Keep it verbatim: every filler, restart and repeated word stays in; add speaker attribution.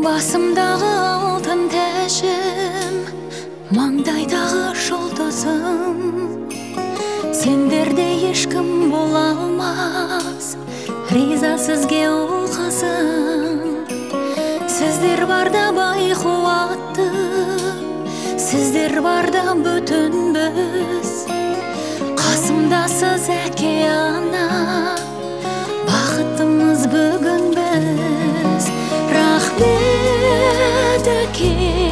Speaker 1: Басымдағы алтын тәжім, маңдайдағы жұлдызым, сендерде ешкім бола алмас, риза сізге ол қызым. Сіздер барда бай қуатты, сіздер барда бүтінбіз. Қасымдасыз әке ана, бақыттымыз бүгін біз. Рахмет әке,